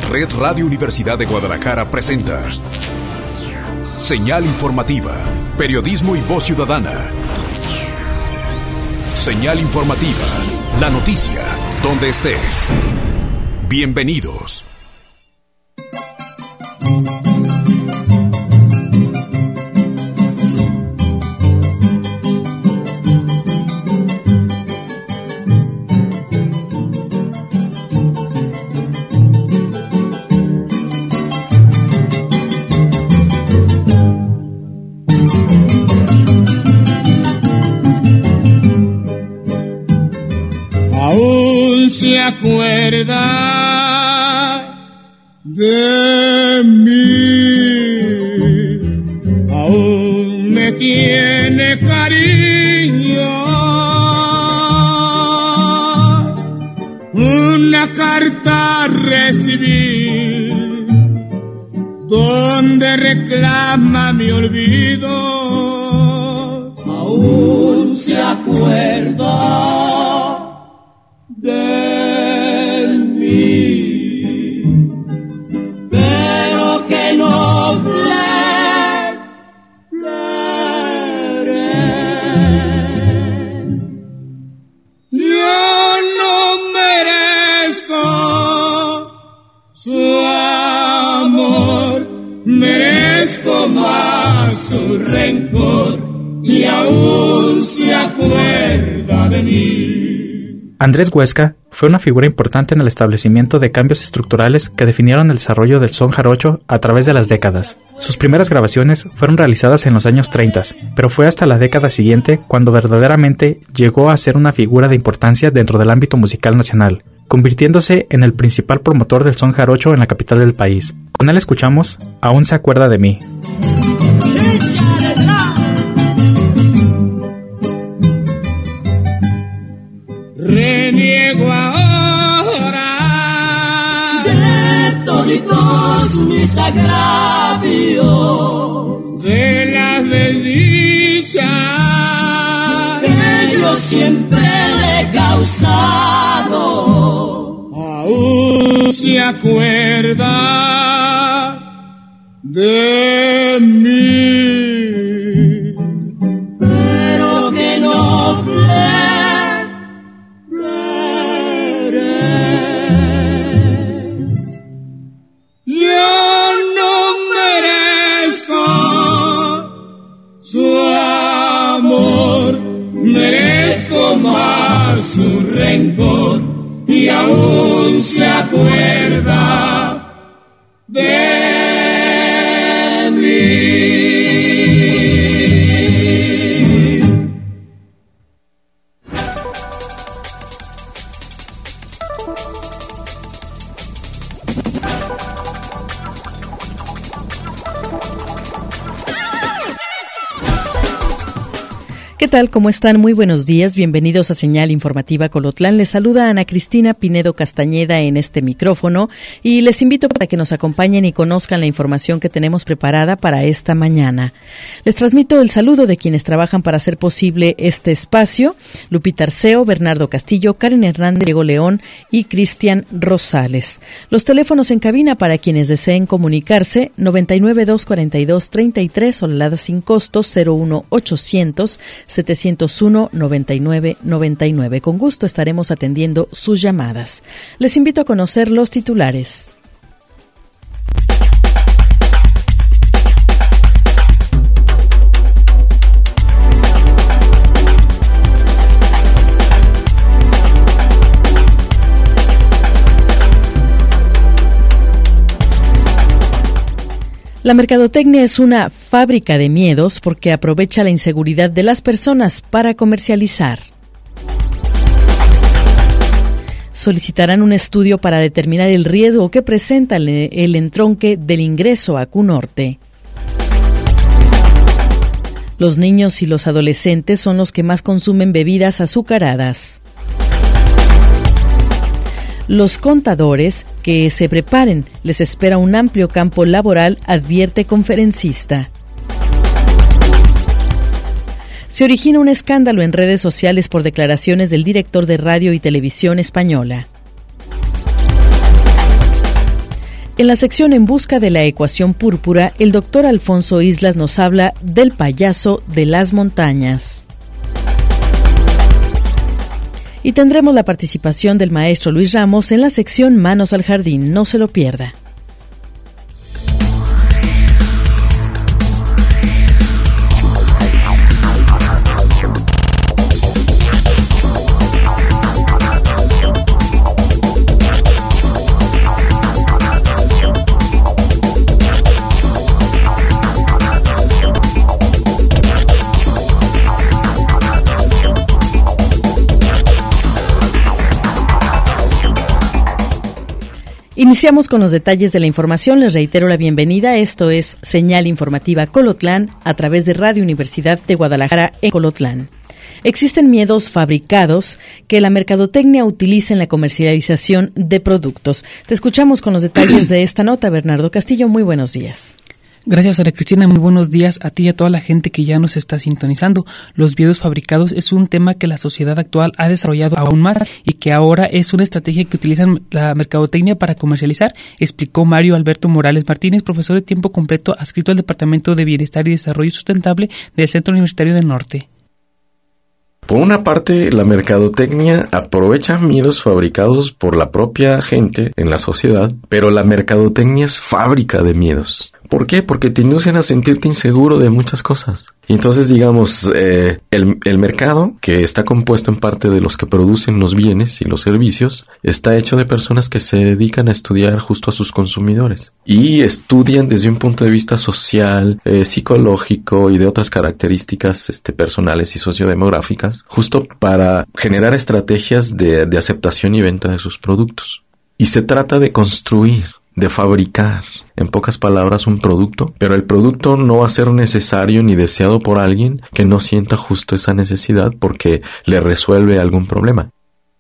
Red Radio Universidad de Guadalajara presenta Señal Informativa, periodismo y voz ciudadana. Señal Informativa, la noticia, donde estés. Bienvenidos. Se acuerda de mí, aún me tiene cariño. Una carta recibí donde reclama mi olvido. Aún se acuerda de mí, pero que no plegaré. Yo no merezco su amor, merezco más su rencor, y aún se acuerda de mí. Andrés Huesca fue una figura importante en el establecimiento de cambios estructurales que definieron el desarrollo del son jarocho a través de las décadas. Sus primeras grabaciones fueron realizadas en los años 30, pero fue hasta la década siguiente cuando verdaderamente llegó a ser una figura de importancia dentro del ámbito musical nacional, convirtiéndose en el principal promotor del son jarocho en la capital del país. Con él escuchamos Aún se acuerda de mí. Reniego ahora de toditos mis agravios, de las desdichas que yo siempre le he causado. Aún se acuerda de mí, pero que no merezco más su rencor, y aún se acuerda de mí. ¿Qué tal? ¿Cómo están? Muy buenos días. Bienvenidos a Señal Informativa Colotlán. Les saluda Ana Cristina Pinedo Castañeda en este micrófono y les invito para que nos acompañen y conozcan la información que tenemos preparada para esta mañana. Les transmito el saludo de quienes trabajan para hacer posible este espacio: Lupita Arceo, Bernardo Castillo, Karen Hernández, Diego León y Cristian Rosales. Los teléfonos en cabina para quienes deseen comunicarse: 9924233, Soledad sin costos, 01800 701-9999. Con gusto estaremos atendiendo sus llamadas. Les invito a conocer los titulares. La mercadotecnia es una fábrica de miedos porque aprovecha la inseguridad de las personas para comercializar. Solicitarán un estudio para determinar el riesgo que presenta el entronque del ingreso a Q-Norte. Los niños y los adolescentes son los que más consumen bebidas azucaradas. Los contadores que se preparen, les espera un amplio campo laboral, advierte conferencista. Se origina un escándalo en redes sociales por declaraciones del director de Radio y Televisión Española. En la sección En busca de la ecuación púrpura, el doctor Alfonso Islas nos habla del payaso de las montañas. Y tendremos la participación del maestro Luis Ramos en la sección Manos al Jardín. No se lo pierda. Iniciamos con los detalles de la información. Les reitero la bienvenida. Esto es Señal Informativa Colotlán a través de Radio Universidad de Guadalajara en Colotlán. Existen miedos fabricados que la mercadotecnia utiliza en la comercialización de productos. Te escuchamos con los detalles de esta nota, Bernardo Castillo. Muy buenos días. Gracias, Ana Cristina. Muy buenos días a ti y a toda la gente que ya nos está sintonizando. Los miedos fabricados es un tema que la sociedad actual ha desarrollado aún más y que ahora es una estrategia que utilizan la mercadotecnia para comercializar, explicó Mario Alberto Morales Martínez, profesor de tiempo completo adscrito al Departamento de Bienestar y Desarrollo Sustentable del Centro Universitario del Norte. Por una parte, la mercadotecnia aprovecha miedos fabricados por la propia gente en la sociedad, pero la mercadotecnia es fábrica de miedos. ¿Por qué? Porque te inducen a sentirte inseguro de muchas cosas. Y entonces, digamos, el mercado, que está compuesto en parte de los que producen los bienes y los servicios, está hecho de personas que se dedican a estudiar justo a sus consumidores. Y estudian desde un punto de vista social, psicológico y de otras características personales y sociodemográficas, justo para generar estrategias de aceptación y venta de sus productos. Y se trata de construir, de fabricar, en pocas palabras, un producto, pero el producto no va a ser necesario ni deseado por alguien que no sienta justo esa necesidad porque le resuelve algún problema.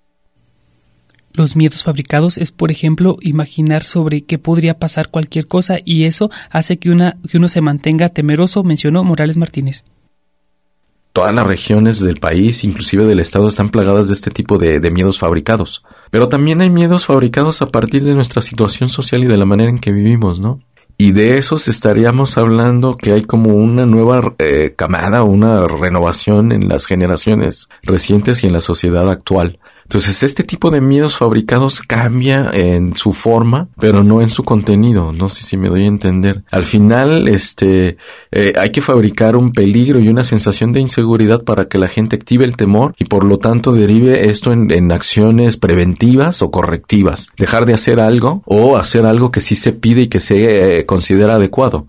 Los miedos fabricados es, por ejemplo, imaginar sobre qué podría pasar cualquier cosa y eso hace que uno se mantenga temeroso, mencionó Morales Martínez. Todas las regiones del país, inclusive del estado, están plagadas de este tipo de miedos fabricados. Pero también hay miedos fabricados a partir de nuestra situación social y de la manera en que vivimos, ¿no? Y de esos estaríamos hablando que hay como una nueva camada, una renovación en las generaciones recientes y en la sociedad actual. Entonces, este tipo de miedos fabricados cambia en su forma, pero no en su contenido. No sé si me doy a entender. Al final, hay que fabricar un peligro y una sensación de inseguridad para que la gente active el temor y por lo tanto derive esto en acciones preventivas o correctivas. Dejar de hacer algo o hacer algo que sí se pide y que se considera adecuado.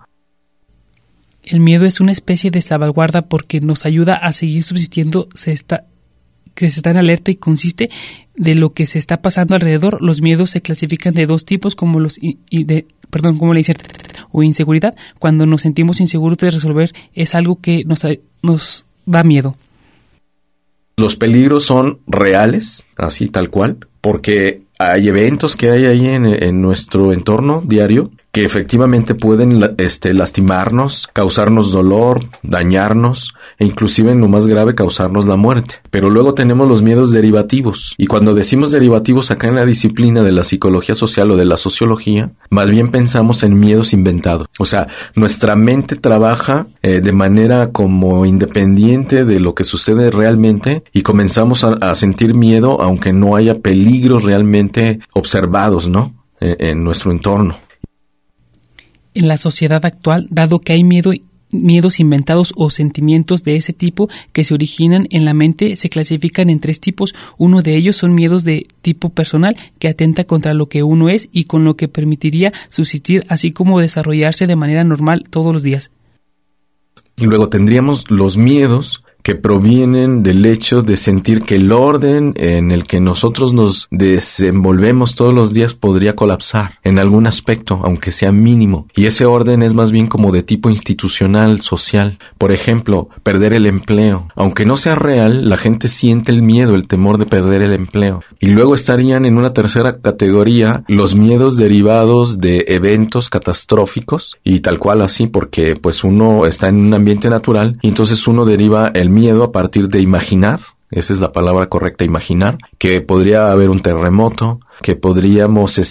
El miedo es una especie de salvaguarda porque nos ayuda a seguir subsistiendo, que se está en alerta y consiste de lo que se está pasando alrededor. Los miedos se clasifican de dos tipos, como la incertidumbre o inseguridad. Cuando nos sentimos inseguros de resolver es algo que nos da miedo. Los peligros son reales, así tal cual, porque hay eventos que hay ahí en nuestro entorno diario que efectivamente pueden lastimarnos, causarnos dolor, dañarnos e inclusive en lo más grave causarnos la muerte. Pero luego tenemos los miedos derivativos y cuando decimos derivativos acá en la disciplina de la psicología social o de la sociología, más bien pensamos en miedos inventados. O sea, nuestra mente trabaja de manera como independiente de lo que sucede realmente y comenzamos a sentir miedo aunque no haya peligros realmente observados, ¿no? En nuestro entorno. En la sociedad actual, dado que hay miedos inventados o sentimientos de ese tipo que se originan en la mente, se clasifican en tres tipos. Uno de ellos son miedos de tipo personal, que atenta contra lo que uno es y con lo que permitiría subsistir, así como desarrollarse de manera normal todos los días. Y luego tendríamos los miedos que provienen del hecho de sentir que el orden en el que nosotros nos desenvolvemos todos los días podría colapsar en algún aspecto, aunque sea mínimo. Y ese orden es más bien como de tipo institucional, social. Por ejemplo, perder el empleo. Aunque no sea real, la gente siente el miedo, el temor de perder el empleo. Y luego estarían en una tercera categoría los miedos derivados de eventos catastróficos y tal cual así, porque pues uno está en un ambiente natural y entonces uno deriva el miedo a partir de imaginar esa es la palabra correcta, imaginar, que podría haber un terremoto, que podría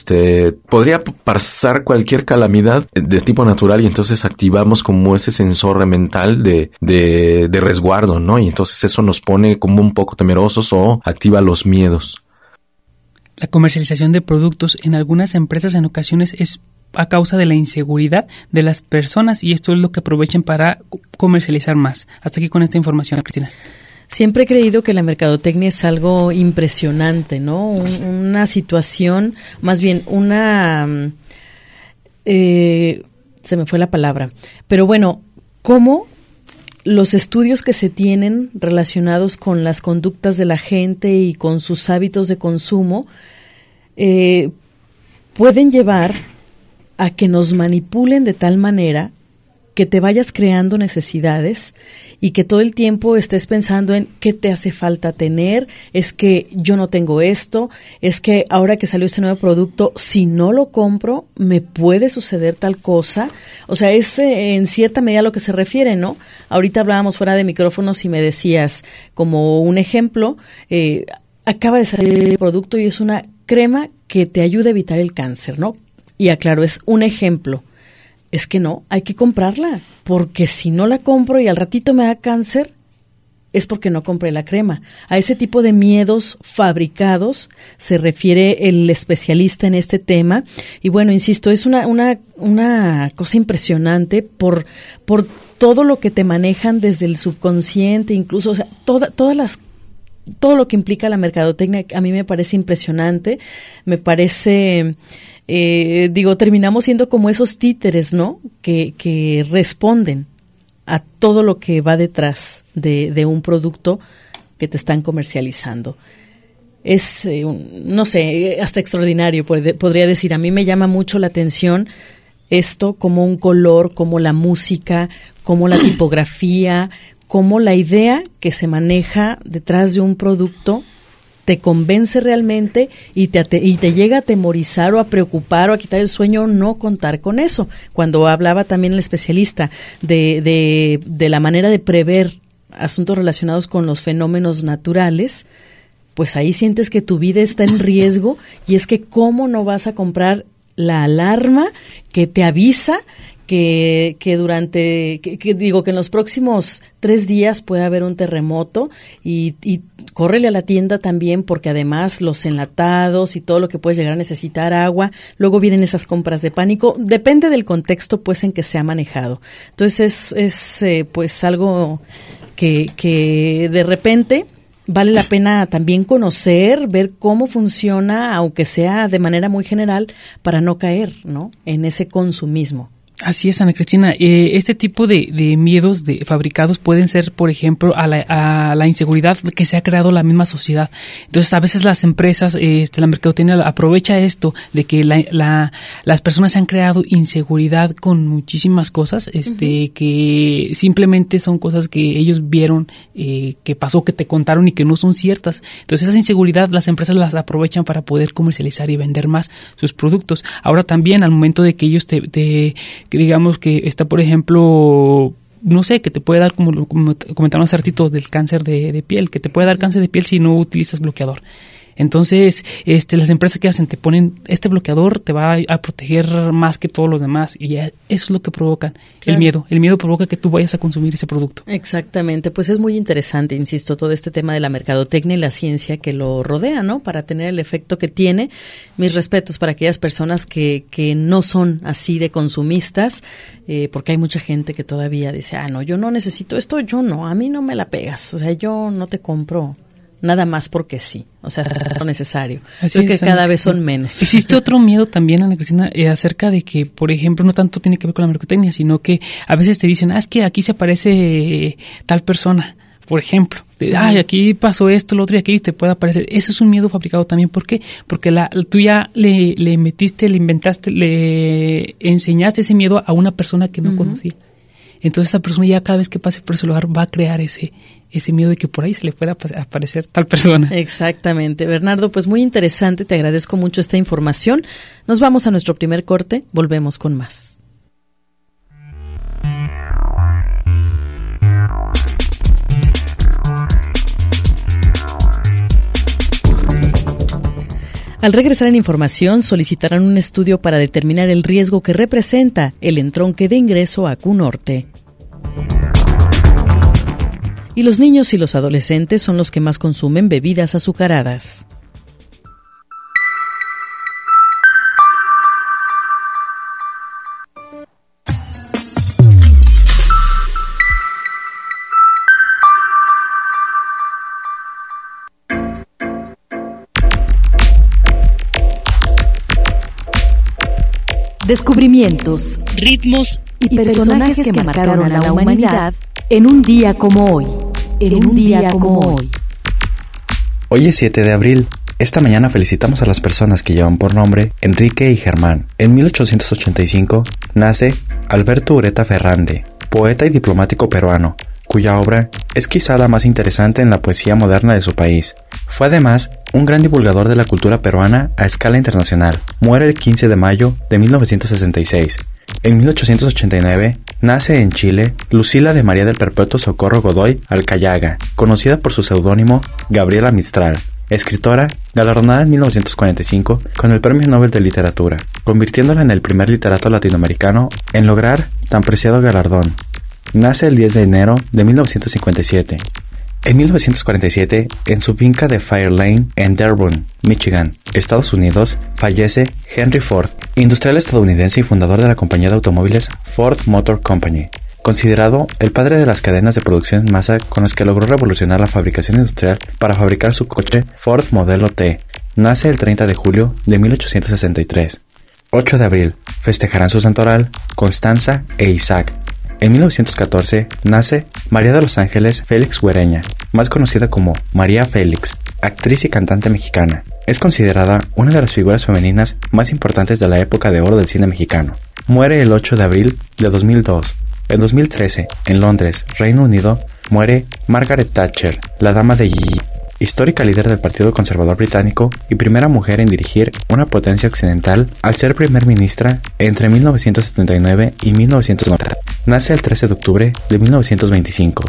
pasar cualquier calamidad de tipo natural y entonces activamos como ese sensor mental de resguardo, ¿no? Y entonces eso nos pone como un poco temerosos o activa los miedos. La comercialización de productos en algunas empresas en ocasiones es a causa de la inseguridad de las personas y esto es lo que aprovechan para comercializar más. Hasta aquí con esta información, Cristina. Siempre he creído que la mercadotecnia es algo impresionante, ¿no? Una situación, más bien se me fue la palabra, pero bueno, ¿cómo los estudios que se tienen relacionados con las conductas de la gente y con sus hábitos de consumo pueden llevar a que nos manipulen de tal manera que te vayas creando necesidades y que todo el tiempo estés pensando en qué te hace falta tener, es que yo no tengo esto, es que ahora que salió este nuevo producto, si no lo compro, me puede suceder tal cosa. O sea, es en cierta medida a lo que se refiere, ¿no? Ahorita hablábamos fuera de micrófonos y me decías, como un ejemplo, acaba de salir el producto y es una crema que te ayuda a evitar el cáncer, ¿no? Y aclaro, es un ejemplo. Es que no, hay que comprarla, porque si no la compro y al ratito me da cáncer, es porque no compré la crema. A ese tipo de miedos fabricados se refiere el especialista en este tema. Y bueno, insisto, es una cosa impresionante por todo lo que te manejan desde el subconsciente, incluso, o sea, todo lo que implica la mercadotecnia a mí me parece impresionante, me parece... terminamos siendo como esos títeres, ¿no? Que responden a todo lo que va detrás de un producto que te están comercializando. Es, no sé, hasta extraordinario, podría decir. A mí me llama mucho la atención esto, como un color, como la música, como la tipografía, como la idea que se maneja detrás de un producto te convence realmente y te llega a atemorizar o a preocupar o a quitar el sueño no contar con eso. Cuando hablaba también el especialista de la manera de prever asuntos relacionados con los fenómenos naturales, pues ahí sientes que tu vida está en riesgo y es que cómo no vas a comprar la alarma que te avisa que en los próximos 3 días puede haber un terremoto y córrele a la tienda también porque además los enlatados y todo lo que puedes llegar a necesitar, agua, luego vienen esas compras de pánico, depende del contexto pues en que se ha manejado. Entonces es pues algo que de repente vale la pena también conocer, ver cómo funciona, aunque sea de manera muy general, para no caer, ¿no?, en ese consumismo. Así es, Ana Cristina. Este tipo de miedos fabricados pueden ser, por ejemplo, a la inseguridad que se ha creado la misma sociedad. Entonces, a veces las empresas, la mercadotecnia aprovecha esto de que las personas se han creado inseguridad con muchísimas cosas, que simplemente son cosas que ellos vieron, que pasó, que te contaron y que no son ciertas. Entonces, esa inseguridad las empresas las aprovechan para poder comercializar y vender más sus productos. Ahora también, al momento de que ellos que digamos que está, por ejemplo, no sé, que te puede dar, como comentaron hace ratito, del cáncer de piel, que te puede dar cáncer de piel si no utilizas bloqueador. Entonces, las empresas que hacen, te ponen este bloqueador, te va a proteger más que todos los demás, y eso es lo que provocan, claro. El miedo. El miedo provoca que tú vayas a consumir ese producto. Exactamente, pues es muy interesante, insisto, todo este tema de la mercadotecnia y la ciencia que lo rodea, ¿no?, para tener el efecto que tiene. Mis respetos para aquellas personas que no son así de consumistas, porque hay mucha gente que todavía dice, no, yo no necesito esto, a mí no me la pegas, o sea, yo no te compro nada más porque sí, o sea, es lo necesario. Creo que cada vez son menos. Existe otro miedo también, Ana Cristina, acerca de que, por ejemplo, no tanto tiene que ver con la mercadotecnia, sino que a veces te dicen, es que aquí se aparece tal persona, por ejemplo. Aquí pasó esto, lo otro, y aquí te puede aparecer. Eso es un miedo fabricado también. ¿Por qué? Porque tú ya le metiste, le inventaste, le enseñaste ese miedo a una persona que no conocía. Entonces esa persona ya cada vez que pase por ese lugar va a crear ese miedo de que por ahí se le pueda aparecer tal persona. Exactamente. Bernardo, pues muy interesante, te agradezco mucho esta información. Nos vamos a nuestro primer corte, volvemos con más. Al regresar en información, solicitarán un estudio para determinar el riesgo que representa el entronque de ingreso a Q-Norte. Y los niños y los adolescentes son los que más consumen bebidas azucaradas. Descubrimientos, Ritmos y personajes que marcaron a la humanidad en un día como hoy. Hoy es 7 de abril. Esta mañana felicitamos a las personas que llevan por nombre Enrique y Germán. En 1885 nace Alberto Ureta Ferrande, poeta y diplomático peruano, cuya obra es quizá la más interesante en la poesía moderna de su país. Fue además un gran divulgador de la cultura peruana a escala internacional. Muere el 15 de mayo de 1966. En 1889 nace en Chile Lucila de María del Perpetuo Socorro Godoy Alcayaga, conocida por su seudónimo Gabriela Mistral, escritora galardonada en 1945 con el Premio Nobel de Literatura, convirtiéndola en el primer literato latinoamericano en lograr tan preciado galardón. Nace el 10 de enero de 1957. En 1947, en su finca de Fire Lane, en Dearborn, Michigan, Estados Unidos, fallece Henry Ford, industrial estadounidense y fundador de la compañía de automóviles Ford Motor Company, considerado el padre de las cadenas de producción en masa con las que logró revolucionar la fabricación industrial para fabricar su coche Ford Modelo T. Nace el 30 de julio de 1863. 8 de abril, festejarán su santoral Constanza e Isaac. En 1914 nace María de los Ángeles Félix Güereña, más conocida como María Félix, actriz y cantante mexicana. Es considerada una de las figuras femeninas más importantes de la época de oro del cine mexicano. Muere el 8 de abril de 2002. En 2013, en Londres, Reino Unido, muere Margaret Thatcher, la dama de Yi, histórica líder del Partido Conservador Británico y primera mujer en dirigir una potencia occidental al ser primer ministra entre 1979 y 1990. Nace el 13 de octubre de 1925.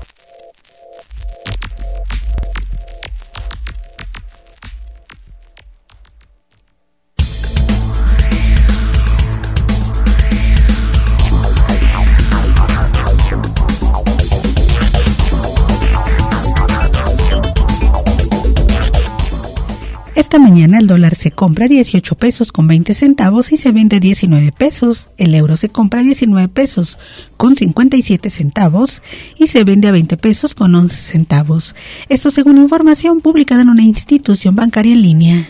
Esta mañana el dólar se compra 18 pesos con 20 centavos y se vende 19 pesos. El euro se compra 19 pesos con 57 centavos y se vende a 20 pesos con 11 centavos. Esto según información publicada en una institución bancaria en línea.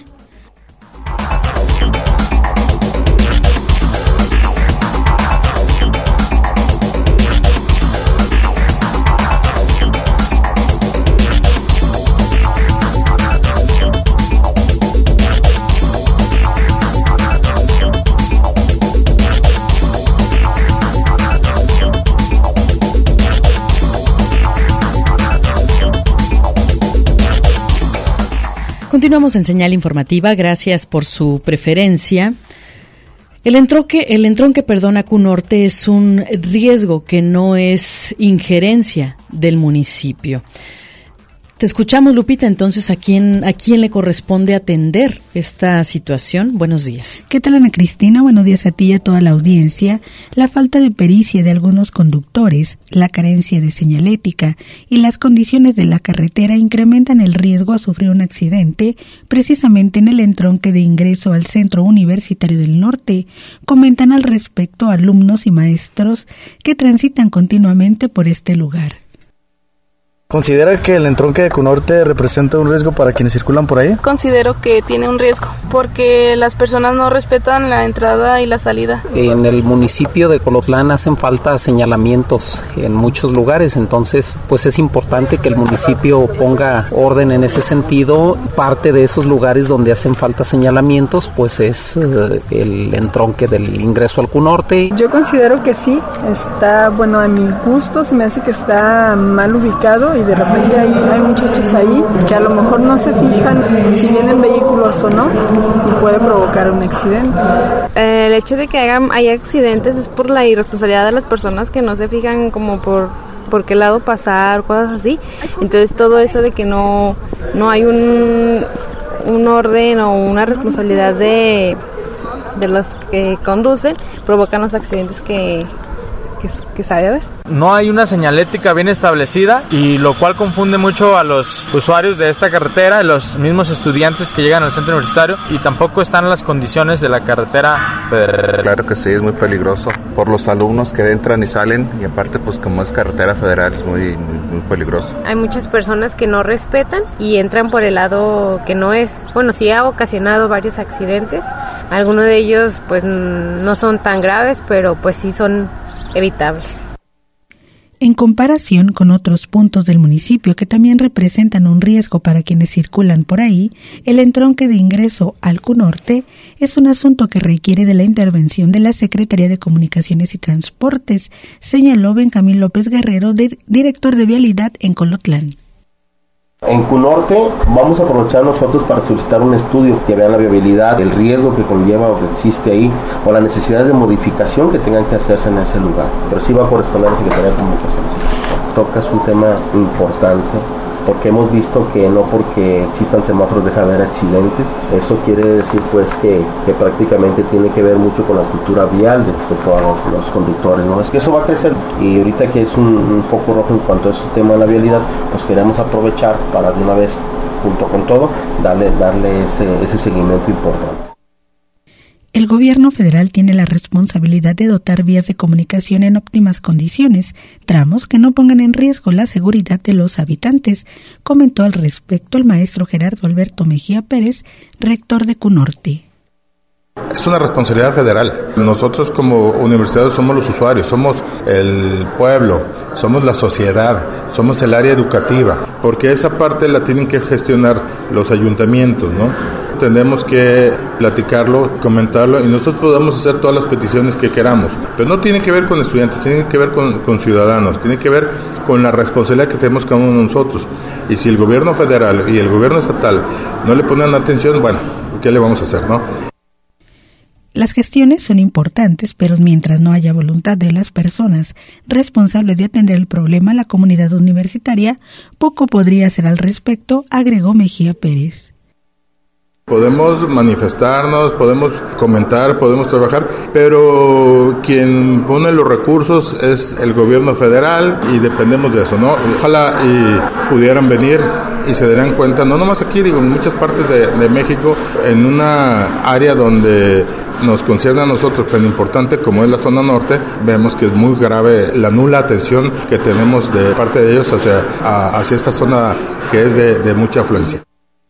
Continuamos en Señal Informativa, gracias por su preferencia. El entronque a Q-Norte es un riesgo que no es injerencia del municipio. Te escuchamos, Lupita, entonces, ¿a quién le corresponde atender esta situación? Buenos días. ¿Qué tal, Ana Cristina? Buenos días a ti y a toda la audiencia. La falta de pericia de algunos conductores, la carencia de señalética y las condiciones de la carretera incrementan el riesgo a sufrir un accidente, precisamente en el entronque de ingreso al Centro Universitario del Norte. Comentan al respecto alumnos y maestros que transitan continuamente por este lugar. ¿Considera que el entronque de Q-Norte representa un riesgo para quienes circulan por ahí? Considero que tiene un riesgo porque las personas no respetan la entrada y la salida. En el municipio de Colotlán hacen falta señalamientos en muchos lugares, entonces pues es importante que el municipio ponga orden en ese sentido. Parte de esos lugares donde hacen falta señalamientos pues es el entronque del ingreso al Q-Norte. Yo considero que sí, está, bueno, a mi gusto se me hace que está mal ubicado y de repente hay muchachos ahí que a lo mejor no se fijan si vienen vehículos o no y puede provocar un accidente. El hecho de que haya accidentes es por la irresponsabilidad de las personas que no se fijan como por qué lado pasar, cosas así. Entonces todo eso de que no hay un orden o una responsabilidad de los que conducen, provocan los accidentes que sabe haber. No hay una señalética bien establecida y lo cual confunde mucho a los usuarios de esta carretera, los mismos estudiantes que llegan al centro universitario, y tampoco están las condiciones de la carretera federal. Claro que sí, es muy peligroso por los alumnos que entran y salen, y aparte pues como es carretera federal es muy peligroso. Hay muchas personas que no respetan y entran por el lado que no es. Bueno, sí ha ocasionado varios accidentes, algunos de ellos pues no son tan graves, pero pues sí son evitables. En comparación con otros puntos del municipio que también representan un riesgo para quienes circulan por ahí, el entronque de ingreso al Cunorte es un asunto que requiere de la intervención de la Secretaría de Comunicaciones y Transportes, señaló Benjamín López Guerrero, director de Vialidad en Colotlán. En Cunorte vamos a aprovechar nosotros para solicitar un estudio que vea la viabilidad, el riesgo que conlleva o que existe ahí, o la necesidad de modificación que tengan que hacerse en ese lugar. Pero sí va a corresponder a la Secretaría de Comunicaciones. Tocas un tema importante, porque hemos visto que no porque existan semáforos deja de haber accidentes. Eso quiere decir pues que prácticamente tiene que ver mucho con la cultura vial de todos los conductores, ¿no? Es que eso va a crecer, y ahorita que es un foco rojo en cuanto a ese tema de la vialidad, pues queremos aprovechar para de una vez, junto con todo, darle ese seguimiento importante. El gobierno federal tiene la responsabilidad de dotar vías de comunicación en óptimas condiciones, tramos que no pongan en riesgo la seguridad de los habitantes, comentó al respecto el maestro Gerardo Alberto Mejía Pérez, rector de Cunorte. Es una responsabilidad federal. Nosotros como universidades somos los usuarios, somos el pueblo, somos la sociedad, somos el área educativa, porque esa parte la tienen que gestionar los ayuntamientos, ¿no? Tenemos que platicarlo, comentarlo, y nosotros podemos hacer todas las peticiones que queramos, pero no tiene que ver con estudiantes, tiene que ver con ciudadanos, tiene que ver con la responsabilidad que tenemos cada uno de nosotros. Y si el gobierno federal y el gobierno estatal no le ponen atención, bueno, ¿qué le vamos a hacer, no? Las gestiones son importantes, pero mientras no haya voluntad de las personas responsables de atender el problema, la comunidad universitaria poco podría hacer al respecto, agregó Mejía Pérez. Podemos manifestarnos, podemos comentar, podemos trabajar, pero quien pone los recursos es el gobierno federal y dependemos de eso, ¿no? Ojalá y pudieran venir y se darán cuenta, no nomás aquí, digo, en muchas partes de México, en una área donde nos concierne a nosotros tan importante como es la zona norte, vemos que es muy grave la nula atención que tenemos de parte de ellos hacia esta zona que es de mucha afluencia.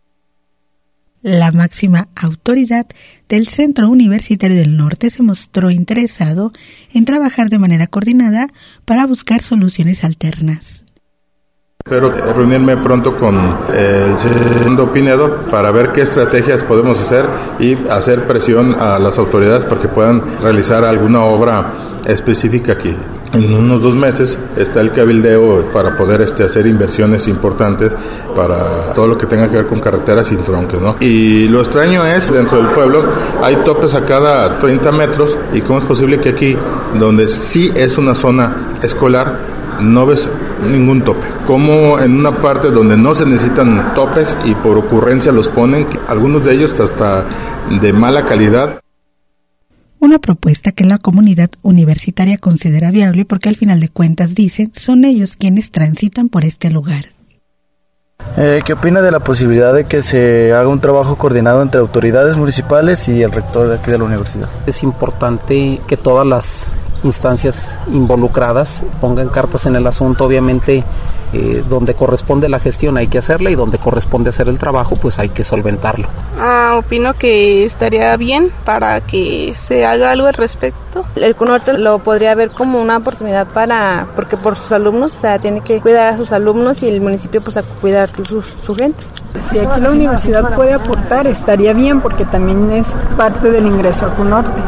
La máxima autoridad del Centro Universitario del Norte se mostró interesado en trabajar de manera coordinada para buscar soluciones alternas. Espero reunirme pronto con el segundo Pinedo para ver qué estrategias podemos hacer y hacer presión a las autoridades para que puedan realizar alguna obra específica aquí. En unos 2 meses está el cabildeo para poder hacer inversiones importantes para todo lo que tenga que ver con carreteras sin tronques, ¿no? Y lo extraño es, dentro del pueblo hay topes a cada 30 metros, y cómo es posible que aquí, donde sí es una zona escolar, no ves ningún tope. Como en una parte donde no se necesitan topes y por ocurrencia los ponen, algunos de ellos hasta de mala calidad. Una propuesta que la comunidad universitaria considera viable porque al final de cuentas, dicen, son ellos quienes transitan por este lugar. ¿Qué opina de la posibilidad de que se haga un trabajo coordinado entre autoridades municipales y el rector de aquí de la universidad? Es importante que todas las instancias involucradas pongan cartas en el asunto. Obviamente donde corresponde la gestión hay que hacerla, y donde corresponde hacer el trabajo pues hay que solventarlo. Opino que estaría bien para que se haga algo al respecto. El Cunorte lo podría ver como una oportunidad porque por sus alumnos, o sea, tiene que cuidar a sus alumnos, y el municipio pues a cuidar su gente. Si aquí la universidad puede aportar, estaría bien, porque también es parte del ingreso a Cunorte.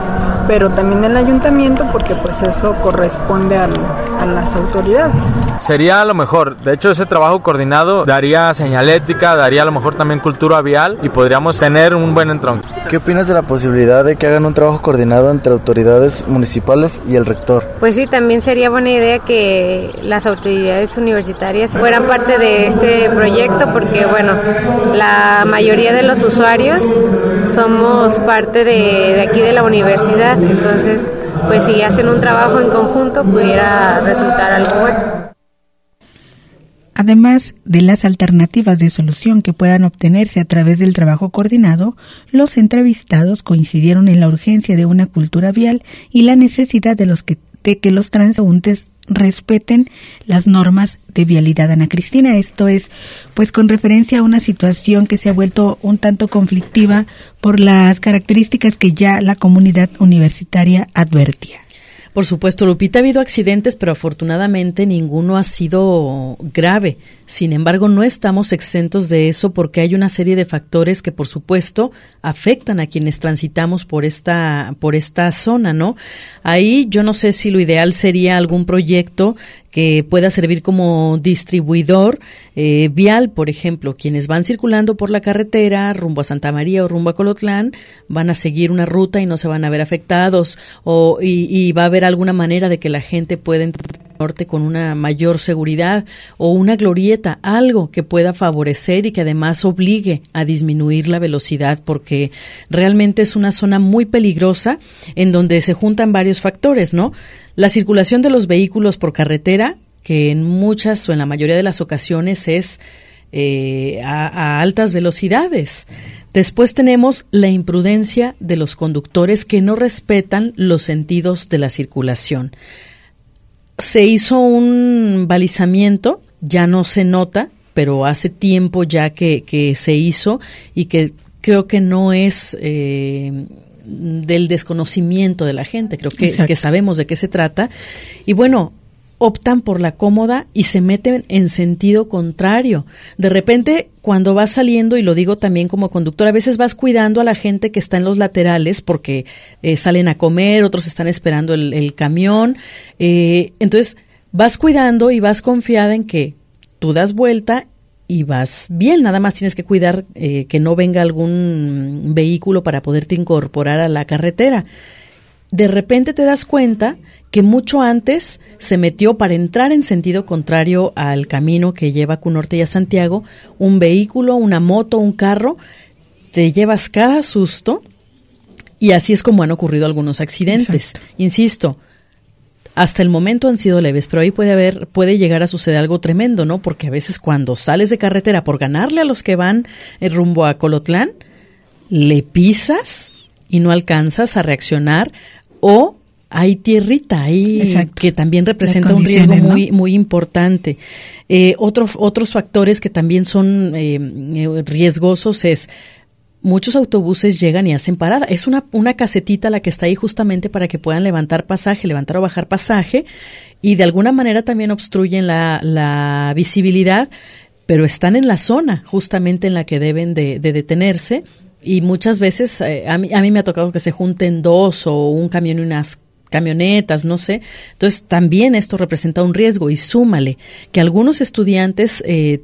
pero también el ayuntamiento, porque pues eso corresponde a las autoridades. Sería lo mejor. De hecho, ese trabajo coordinado daría señalética, daría a lo mejor también cultura vial y podríamos tener un buen entronque. ¿Qué opinas de la posibilidad de que hagan un trabajo coordinado entre autoridades municipales y el rector? Pues sí, también sería buena idea que las autoridades universitarias fueran parte de este proyecto, porque bueno, la mayoría de los usuarios somos parte de aquí de la universidad, entonces pues si hacen un trabajo en conjunto pudiera resultar algo bueno. Además de las alternativas de solución que puedan obtenerse a través del trabajo coordinado, los entrevistados coincidieron en la urgencia de una cultura vial y la necesidad de que los transeúntes respeten las normas de vialidad. Ana Cristina, esto es pues con referencia a una situación que se ha vuelto un tanto conflictiva por las características que ya la comunidad universitaria advertía. Por supuesto, Lupita, ha habido accidentes, pero afortunadamente ninguno ha sido grave. Sin embargo, no estamos exentos de eso porque hay una serie de factores que, por supuesto, afectan a quienes transitamos por esta zona, ¿no? Ahí yo no sé si lo ideal sería algún proyecto que pueda servir como distribuidor vial, por ejemplo. Quienes van circulando por la carretera rumbo a Santa María o rumbo a Colotlán van a seguir una ruta y no se van a ver afectados, y va a haber alguna manera de que la gente pueda entrar al norte con una mayor seguridad, o una glorieta, algo que pueda favorecer y que además obligue a disminuir la velocidad, porque realmente es una zona muy peligrosa en donde se juntan varios factores, ¿no? La circulación de los vehículos por carretera, que en muchas o en la mayoría de las ocasiones es a altas velocidades. Después tenemos la imprudencia de los conductores que no respetan los sentidos de la circulación. Se hizo un balizamiento, ya no se nota, pero hace tiempo ya que se hizo, y que creo que no es del desconocimiento de la gente, creo que sabemos de qué se trata. Y bueno, optan por la cómoda y se meten en sentido contrario. De repente, cuando vas saliendo, y lo digo también como conductor, a veces vas cuidando a la gente que está en los laterales porque salen a comer, otros están esperando el camión. Entonces, vas cuidando y vas confiada en que tú das vuelta y vas bien, nada más tienes que cuidar que no venga algún vehículo para poderte incorporar a la carretera. De repente te das cuenta que mucho antes se metió, para entrar en sentido contrario al camino que lleva a Cunorte y a Santiago, un vehículo, una moto, un carro. Te llevas cada susto, y así es como han ocurrido algunos accidentes. Exacto. Insisto, hasta el momento han sido leves, pero ahí puede llegar a suceder algo tremendo, ¿no? Porque a veces cuando sales de carretera por ganarle a los que van rumbo a Colotlán, le pisas y no alcanzas a reaccionar, o hay tierrita ahí que también representa un riesgo muy, muy importante. Otros factores que también son riesgosos es: muchos autobuses llegan y hacen parada. Es una casetita la que está ahí justamente para que puedan levantar o bajar pasaje, y de alguna manera también obstruyen la visibilidad, pero están en la zona justamente en la que deben de detenerse. Y muchas veces a mí me ha tocado que se junten dos, o un camión y unas camionetas, no sé. Entonces también esto representa un riesgo, y súmale que algunos estudiantes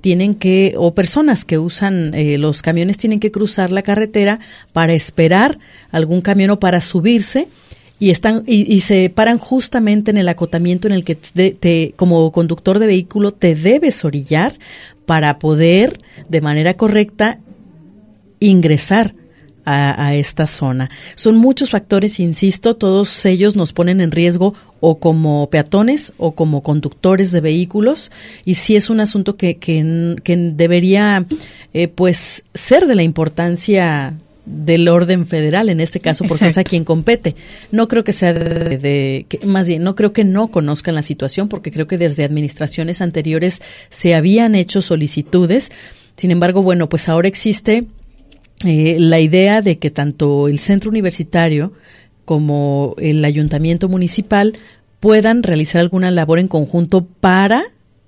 o personas que usan los camiones tienen que cruzar la carretera para esperar algún camión o para subirse, y se paran justamente en el acotamiento en el que como conductor de vehículo te debes orillar para poder de manera correcta ingresar a esta zona. Son muchos factores, insisto, todos ellos nos ponen en riesgo, o como peatones o como conductores de vehículos, y sí es un asunto que debería pues ser de la importancia del orden federal en este caso, porque es a quien compete. No creo que sea más bien, no creo que no conozcan la situación, porque creo que desde administraciones anteriores se habían hecho solicitudes. Sin embargo, bueno, pues ahora existe la idea de que tanto el centro universitario como el ayuntamiento municipal puedan realizar alguna labor en conjunto para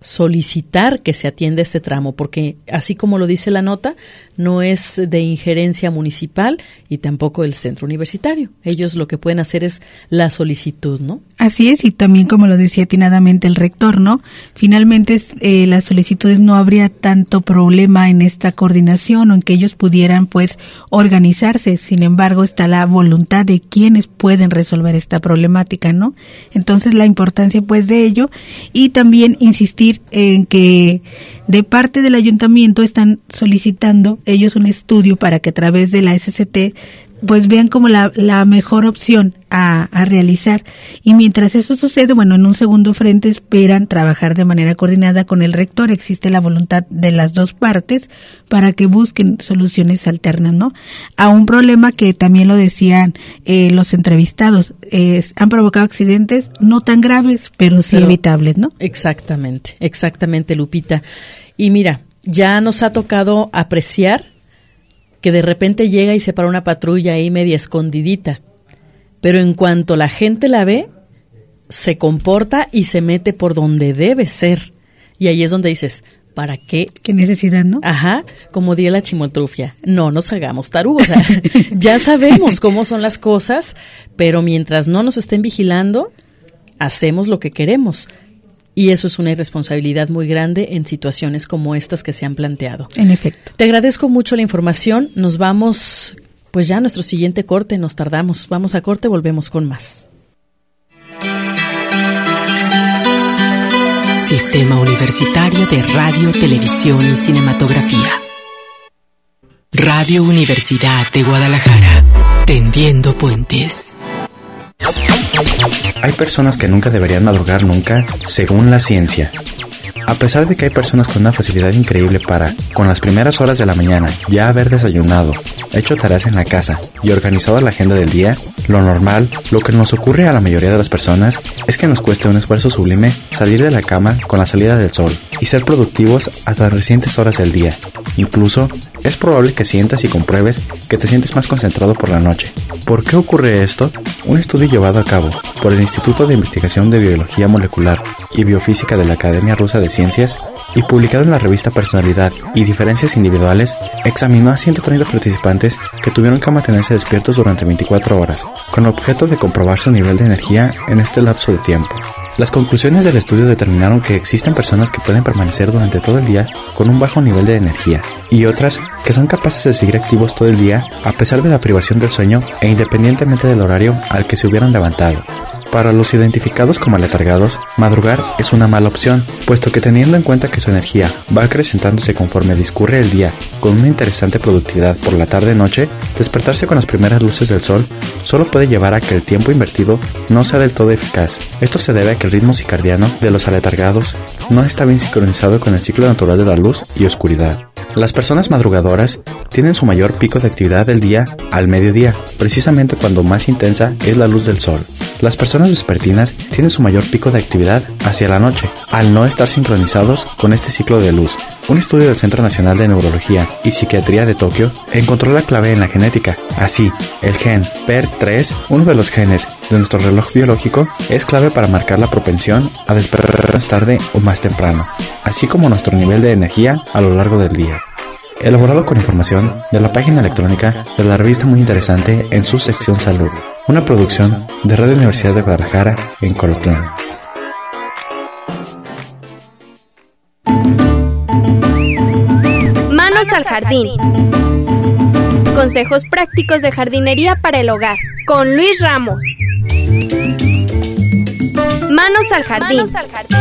solicitar que se atienda este tramo, porque así como lo dice la nota, no es de injerencia municipal y tampoco del centro universitario. Ellos lo que pueden hacer es la solicitud, ¿no? Así es, y también como lo decía atinadamente el rector, ¿no? Finalmente las solicitudes no habría tanto problema en esta coordinación o en que ellos pudieran pues organizarse. Sin embargo, está la voluntad de quienes pueden resolver esta problemática, ¿no? Entonces la importancia pues de ello, y también insistir en que de parte del ayuntamiento están solicitando ellos un estudio para que a través de la SCT pues vean como la mejor opción a realizar, y mientras eso sucede, bueno, en un segundo frente esperan trabajar de manera coordinada con el rector. Existe la voluntad de las dos partes para que busquen soluciones alternas, ¿no? A un problema que también lo decían los entrevistados, han provocado accidentes no tan graves, pero sí evitables, ¿no? Exactamente, Lupita. Y mira, ya nos ha tocado apreciar que de repente llega y se para una patrulla ahí media escondidita, pero en cuanto la gente la ve, se comporta y se mete por donde debe ser. Y ahí es donde dices, ¿para qué? ¿Qué necesidad, no? Ajá, como diría la chimoltrufia, no nos hagamos tarugos. O sea, ya sabemos cómo son las cosas, pero mientras no nos estén vigilando, hacemos lo que queremos. Y eso es una irresponsabilidad muy grande en situaciones como estas que se han planteado. En efecto. Te agradezco mucho la información. Nos vamos, pues ya a nuestro siguiente corte. Nos tardamos. Vamos a corte, volvemos con más. Sistema Universitario de Radio, Televisión y Cinematografía. Radio Universidad de Guadalajara. Tendiendo puentes. Hay personas que nunca deberían madrugar nunca, según la ciencia. A pesar de que hay personas con una facilidad increíble para, con las primeras horas de la mañana, ya haber desayunado, hecho tareas en la casa y organizado la agenda del día, lo normal, lo que nos ocurre a la mayoría de las personas, es que nos cueste un esfuerzo sublime salir de la cama con la salida del sol y ser productivos hasta las recientes horas del día. Incluso, es probable que sientas y compruebes que te sientes más concentrado por la noche. ¿Por qué ocurre esto? Un estudio llevado a cabo por el Instituto de Investigación de Biología Molecular y Biofísica de la Academia Rusa de Ciencias y publicado en la revista Personalidad y Diferencias Individuales, examinó a 130 participantes que tuvieron que mantenerse despiertos durante 24 horas, con el objeto de comprobar su nivel de energía en este lapso de tiempo. Las conclusiones del estudio determinaron que existen personas que pueden permanecer durante todo el día con un bajo nivel de energía y otras que son capaces de seguir activos todo el día a pesar de la privación del sueño e independientemente del horario al que se hubieran levantado. Para los identificados como aletargados, madrugar es una mala opción, puesto que teniendo en cuenta que su energía va acrecentándose conforme discurre el día, con una interesante productividad por la tarde-noche, despertarse con las primeras luces del sol solo puede llevar a que el tiempo invertido no sea del todo eficaz. Esto se debe a que el ritmo circadiano de los aletargados no está bien sincronizado con el ciclo natural de la luz y oscuridad. Las personas madrugadoras tienen su mayor pico de actividad del día al mediodía, precisamente cuando más intensa es la luz del sol. Las personas vespertinas tienen su mayor pico de actividad hacia la noche, al no estar sincronizados con este ciclo de luz. Un estudio del Centro Nacional de Neurología y Psiquiatría de Tokio encontró la clave en la genética. Así, el gen PER3, uno de los genes de nuestro reloj biológico, es clave para marcar la propensión a despertar más tarde o más temprano, así como nuestro nivel de energía a lo largo del día. Elaborado con información de la página electrónica de la revista Muy Interesante en su sección Salud, una producción de Radio Universidad de Guadalajara en Colotlán. Manos al jardín. Consejos prácticos de jardinería para el hogar con Luis Ramos. Manos al jardín. Manos al jardín.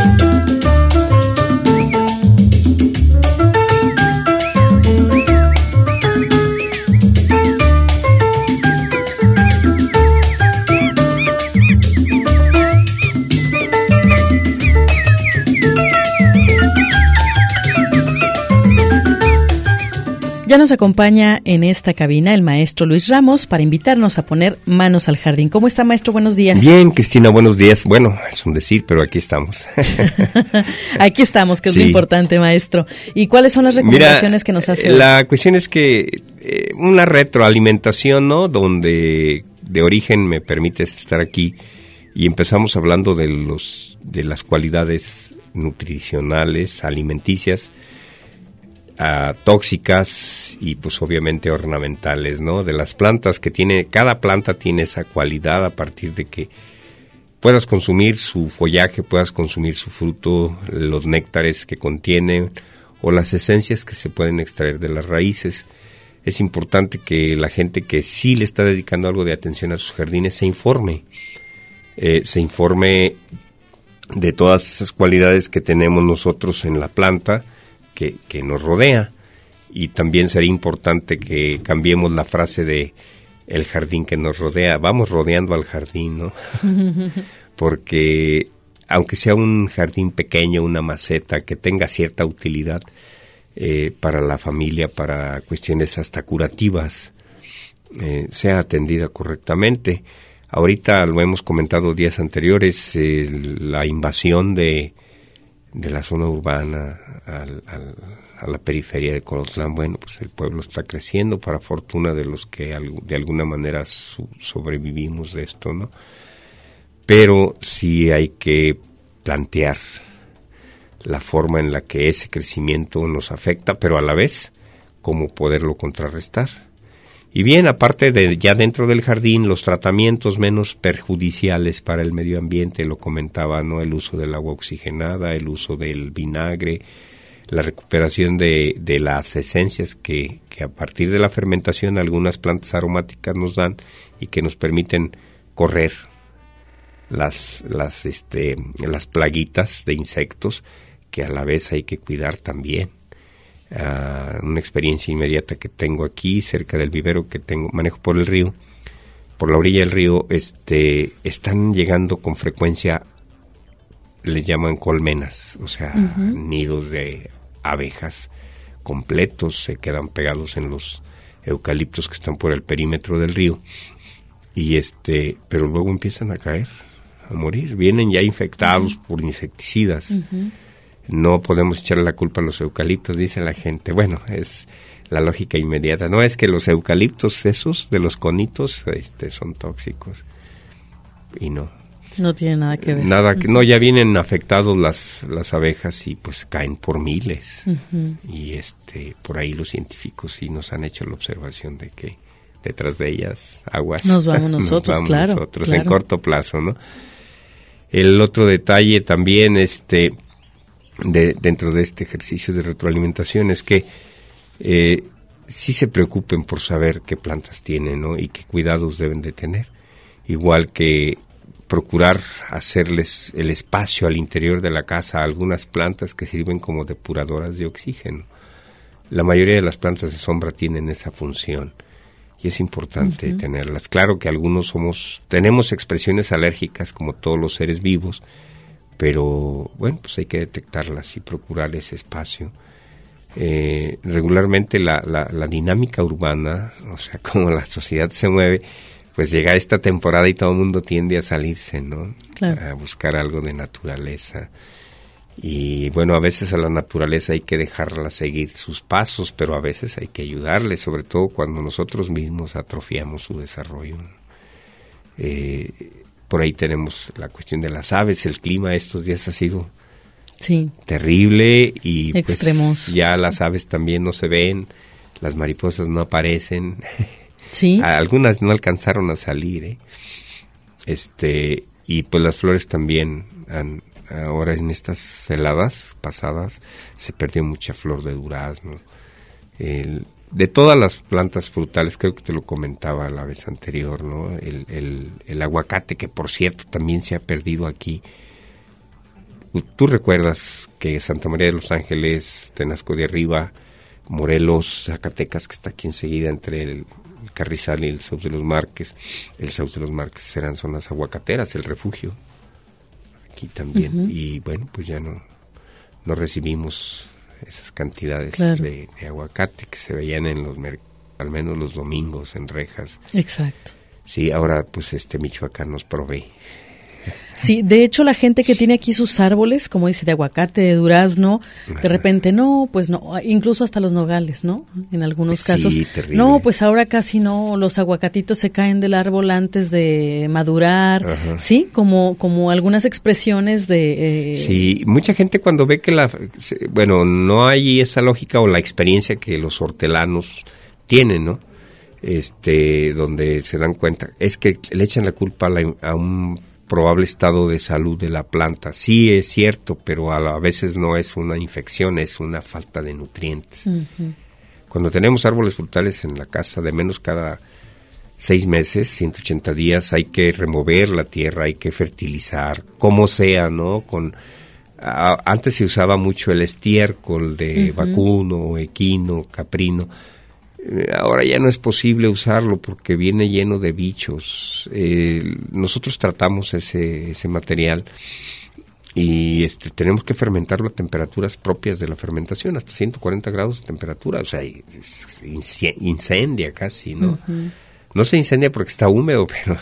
Ya nos acompaña en esta cabina el maestro Luis Ramos para invitarnos a poner manos al jardín. ¿Cómo está, maestro? Buenos días. Bien, Cristina, buenos días. Bueno, es un decir, pero aquí estamos. Aquí estamos, que es lo importante, maestro. ¿Y cuáles son las recomendaciones que nos hace hoy? La cuestión es que una retroalimentación, ¿no? Donde de origen me permites estar aquí y empezamos hablando de las cualidades nutricionales, alimenticias, tóxicas y pues obviamente ornamentales, ¿no? De las plantas que tiene, cada planta tiene esa cualidad a partir de que puedas consumir su follaje, puedas consumir su fruto, los néctares que contienen o las esencias que se pueden extraer de las raíces. Es importante que la gente que sí le está dedicando algo de atención a sus jardines se informe de todas esas cualidades que tenemos nosotros en la planta que nos rodea. Y también sería importante que cambiemos la frase de el jardín que nos rodea, vamos rodeando al jardín, ¿no? Porque aunque sea un jardín pequeño, una maceta que tenga cierta utilidad para la familia, para cuestiones hasta curativas, sea atendida correctamente. Ahorita lo hemos comentado días anteriores, la invasión de la zona urbana a la periferia de Colotlán. Bueno, pues el pueblo está creciendo para fortuna de los que de alguna manera sobrevivimos de esto, ¿no? Pero sí hay que plantear la forma en la que ese crecimiento nos afecta, pero a la vez cómo poderlo contrarrestar. Y bien, aparte de ya dentro del jardín, los tratamientos menos perjudiciales para el medio ambiente, lo comentaba, ¿no? El uso del agua oxigenada, el uso del vinagre, la recuperación de las esencias que a partir de la fermentación algunas plantas aromáticas nos dan y que nos permiten correr las plaguitas de insectos que a la vez hay que cuidar también. Una experiencia inmediata que tengo aquí cerca del vivero que manejo por el río, por la orilla del río, están llegando con frecuencia, les llaman colmenas, o sea, nidos de abejas completos, se quedan pegados en los eucaliptos que están por el perímetro del río, y pero luego empiezan a caer, a morir, vienen ya infectados por insecticidas. No podemos echarle la culpa a los eucaliptos, dice la gente. Bueno, es la lógica inmediata. No, es que los eucaliptos esos de los conitos son tóxicos. Y no. No tiene nada que ver. Nada que, no, ya vienen afectados las abejas y pues caen por miles. Y por ahí los científicos sí nos han hecho la observación de que detrás de ellas aguas. Nos vamos nosotros, claro. Nosotros, en corto plazo, ¿no? El otro detalle también, dentro de este ejercicio de retroalimentación es que sí se preocupen por saber qué plantas tienen, ¿no? Y qué cuidados deben de tener. Igual que procurar hacerles el espacio al interior de la casa a algunas plantas que sirven como depuradoras de oxígeno. La mayoría de las plantas de sombra tienen esa función y es importante tenerlas. Claro que algunos tenemos expresiones alérgicas como todos los seres vivos, pero bueno, pues hay que detectarlas y procurar ese espacio. Regularmente la dinámica urbana, o sea, como la sociedad se mueve, pues llega esta temporada y todo el mundo tiende a salirse, ¿no? Claro. A buscar algo de naturaleza. Y bueno, a veces a la naturaleza hay que dejarla seguir sus pasos, pero a veces hay que ayudarle, sobre todo cuando nosotros mismos atrofiamos su desarrollo. Por ahí tenemos la cuestión de las aves. El clima estos días ha sido terrible y pues ya las aves también no se ven, las mariposas no aparecen. Sí. Algunas no alcanzaron a salir, y pues las flores también ahora en estas heladas pasadas se perdió mucha flor de durazno. De todas las plantas frutales, creo que te lo comentaba la vez anterior, ¿no? El aguacate, que por cierto también se ha perdido aquí. Tú recuerdas que Santa María de los Ángeles, Tenasco de Arriba, Morelos, Zacatecas, que está aquí enseguida entre el Carrizal y el Sauce de los Márquez. El Sauce de los Márquez serán zonas aguacateras, el refugio. Aquí también. Y bueno, pues ya no recibimos esas cantidades de aguacate que se veían en los al menos los domingos en rejas. Exacto. Sí, ahora pues Michoacán nos provee Sí, de hecho la gente que tiene aquí sus árboles, como dice, de aguacate, de durazno, de repente, no, pues no, incluso hasta los nogales, ¿no? En algunos casos. Sí, terrible. No, pues ahora casi no, los aguacatitos se caen del árbol antes de madurar, Ajá. ¿sí? Como algunas expresiones de... Sí, mucha gente cuando ve que no hay esa lógica o la experiencia que los hortelanos tienen, ¿no? Donde se dan cuenta, es que le echan la culpa a un probable estado de salud de la planta. Sí es cierto, pero a veces no es una infección, es una falta de nutrientes. Uh-huh. Cuando tenemos árboles frutales en la casa, de menos cada 6 meses, 180 días, hay que remover la tierra, hay que fertilizar, como sea, ¿no? Antes se usaba mucho el estiércol de vacuno, equino, caprino. Ahora ya no es posible usarlo porque viene lleno de bichos. Nosotros tratamos ese material y tenemos que fermentarlo a temperaturas propias de la fermentación, hasta 140 grados de temperatura. O sea, incendia casi, ¿no? Uh-huh. No se incendia porque está húmedo, pero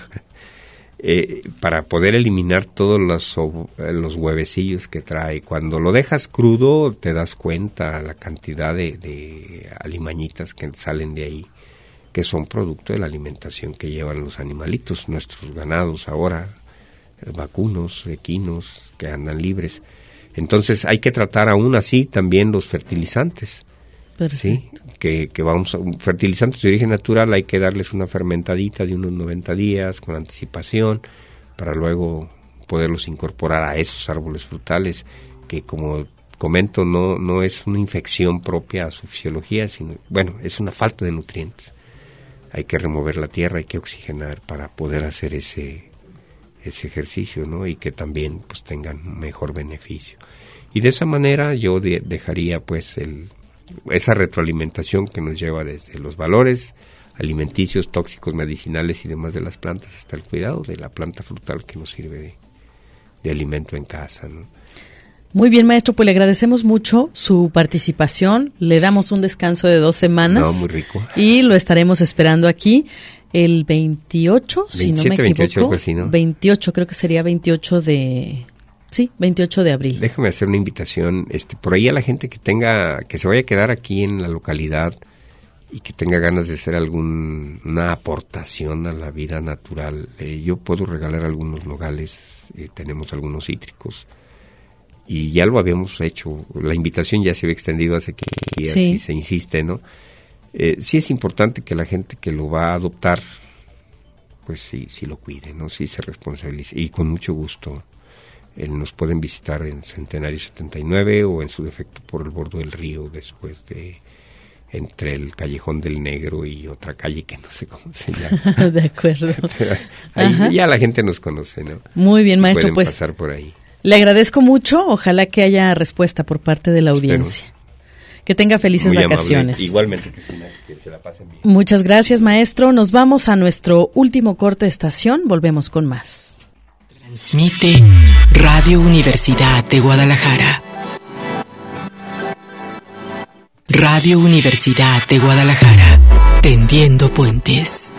para poder eliminar todos los huevecillos que trae. Cuando lo dejas crudo te das cuenta la cantidad de alimañitas que salen de ahí, que son producto de la alimentación que llevan los animalitos, nuestros ganados ahora, vacunos, equinos, que andan libres. Entonces hay que tratar aún así también los fertilizantes. Sí, que vamos a fertilizantes de origen natural, hay que darles una fermentadita de unos 90 días con anticipación para luego poderlos incorporar a esos árboles frutales que, como comento, no es una infección propia a su fisiología, sino, es una falta de nutrientes. Hay que remover la tierra, hay que oxigenar para poder hacer ese ejercicio, ¿no? Y que también pues tengan mejor beneficio. Y de esa manera yo dejaría pues esa retroalimentación que nos lleva desde los valores alimenticios, tóxicos, medicinales y demás de las plantas hasta el cuidado de la planta frutal que nos sirve de alimento en casa, ¿no? Muy bien, maestro, pues le agradecemos mucho su participación, le damos un descanso de 2 semanas. No, muy rico. Y lo estaremos esperando aquí el 28, 27, si no me equivoco. 28, pues, sí, ¿no? 28, creo que sería 28 de... Sí, 28 de abril. Déjame hacer una invitación, por ahí a la gente que se vaya a quedar aquí en la localidad y que tenga ganas de hacer una aportación a la vida natural. Yo puedo regalar algunos nogales, tenemos algunos cítricos y ya lo habíamos hecho. La invitación ya se había extendido hace 15 días y se insiste, ¿no? Sí es importante que la gente que lo va a adoptar, pues sí lo cuide, ¿no? Sí se responsabilice y con mucho gusto. Nos pueden visitar en Centenario 79 o en su defecto por el borde del río, después entre el Callejón del Negro y otra calle que no sé cómo se llama. De acuerdo. Ahí ya la gente nos conoce, ¿no? Muy bien, maestro, pueden pues pasar por ahí. Le agradezco mucho, ojalá que haya respuesta por parte de la audiencia. Espero. Que tenga felices muy vacaciones. Amable. Igualmente, Cristina, que se la pasen bien. Muchas gracias, maestro. Nos vamos a nuestro último corte de estación, volvemos con más. Transmite Radio Universidad de Guadalajara. Radio Universidad de Guadalajara. Tendiendo puentes.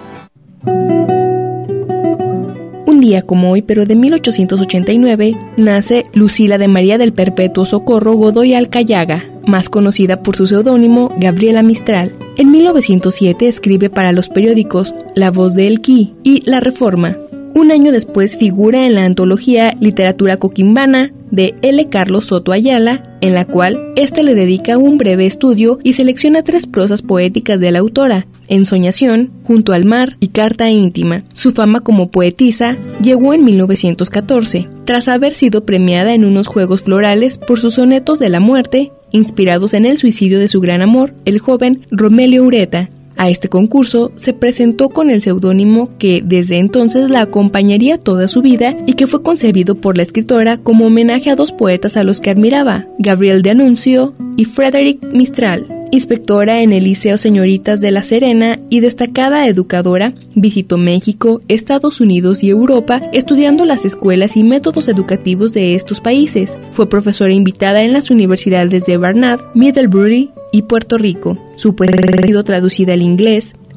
Un día como hoy, pero de 1889, nace Lucila de María del Perpetuo Socorro Godoy Alcayaga, más conocida por su seudónimo Gabriela Mistral. En 1907 escribe para los periódicos La Voz de Elqui y La Reforma. Un año después figura en la antología Literatura Coquimbana de L. Carlos Soto Ayala, en la cual éste le dedica un breve estudio y selecciona 3 prosas poéticas de la autora: Ensoñación, Junto al mar y Carta íntima. Su fama como poetisa llegó en 1914, tras haber sido premiada en unos Juegos Florales por sus sonetos de la muerte, inspirados en el suicidio de su gran amor, el joven Romelio Ureta. A este concurso se presentó con el seudónimo que desde entonces la acompañaría toda su vida y que fue concebido por la escritora como homenaje a 2 poetas a los que admiraba, Gabriel de Anuncio y Frederick Mistral. Inspectora en el Liceo Señoritas de La Serena y destacada educadora, visitó México, Estados Unidos y Europa estudiando las escuelas y métodos educativos de estos países. Fue profesora invitada en las universidades de Barnard, Middlebury y Puerto Rico. Su poesía ha sido traducida al inglés,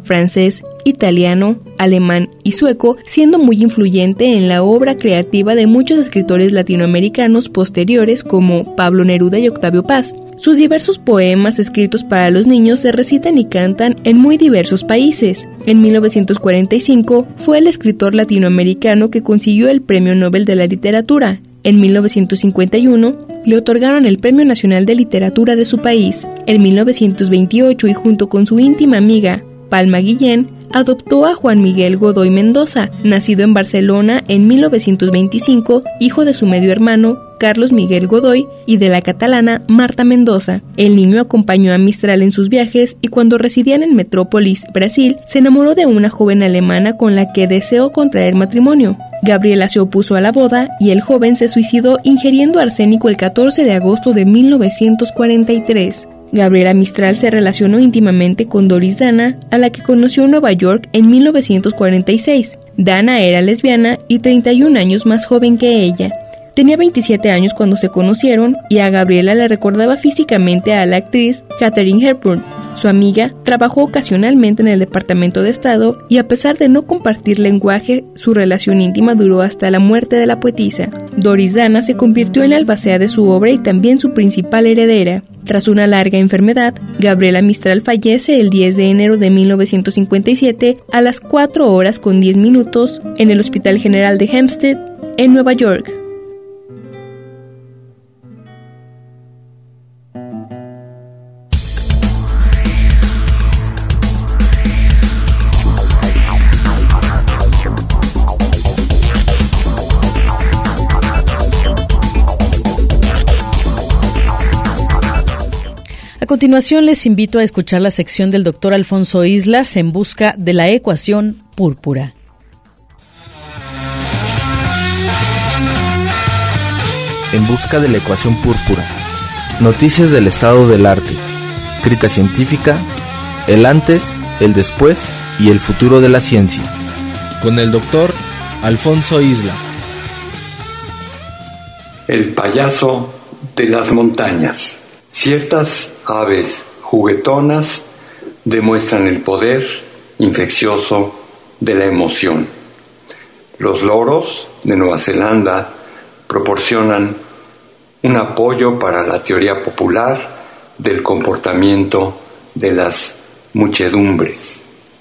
francés, italiano, alemán y sueco, siendo muy influyente en la obra creativa de muchos escritores latinoamericanos posteriores como Pablo Neruda y Octavio Paz. Sus diversos poemas escritos para los niños se recitan y cantan en muy diversos países. En 1945 fue el escritor latinoamericano que consiguió el Premio Nobel de la Literatura. En 1951 le otorgaron el Premio Nacional de Literatura de su país. En 1928, y junto con su íntima amiga Palma Guillén, adoptó a Juan Miguel Godoy Mendoza, nacido en Barcelona en 1925, hijo de su medio hermano Carlos Miguel Godoy y de la catalana Marta Mendoza. El niño acompañó a Mistral en sus viajes y cuando residían en Metrópolis, Brasil, se enamoró de una joven alemana con la que deseó contraer matrimonio. Gabriela se opuso a la boda y el joven se suicidó ingiriendo arsénico el 14 de agosto de 1943. Gabriela Mistral se relacionó íntimamente con Doris Dana, a la que conoció en Nueva York en 1946. Dana era lesbiana y 31 años más joven que ella. Tenía 27 años cuando se conocieron y a Gabriela le recordaba físicamente a la actriz Katharine Hepburn. Su amiga trabajó ocasionalmente en el Departamento de Estado y a pesar de no compartir lenguaje, su relación íntima duró hasta la muerte de la poetisa. Doris Dana se convirtió en la albacea de su obra y también su principal heredera. Tras una larga enfermedad, Gabriela Mistral fallece el 10 de enero de 1957 a las 4:10 en el Hospital General de Hempstead, en Nueva York. A continuación les invito a escuchar la sección del doctor Alfonso Islas en busca de la ecuación púrpura. En busca de la ecuación púrpura. Noticias del estado del arte. Crítica científica. El antes, el después y el futuro de la ciencia. Con el doctor Alfonso Islas. El payaso de las montañas. Ciertas aves juguetonas demuestran el poder infeccioso de la emoción. Los loros de Nueva Zelanda proporcionan un apoyo para la teoría popular del comportamiento de las muchedumbres.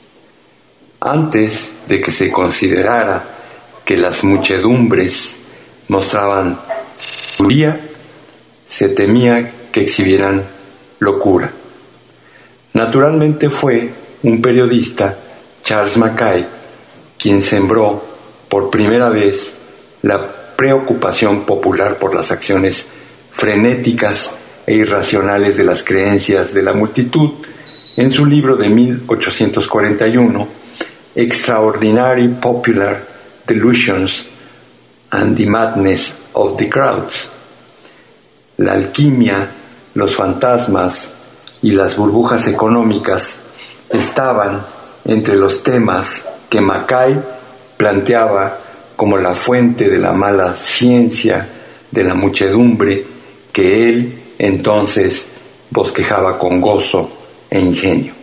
Antes de que se considerara que las muchedumbres mostraban sabiduría, se temía que exhibieran locura. Naturalmente fue un periodista, Charles Mackay, quien sembró por primera vez la preocupación popular por las acciones frenéticas e irracionales de las creencias de la multitud en su libro de 1841, Extraordinary Popular Delusions and the Madness of the Crowds. La alquimia, los fantasmas y las burbujas económicas estaban entre los temas que Mackay planteaba como la fuente de la mala ciencia de la muchedumbre que él entonces bosquejaba con gozo e ingenio.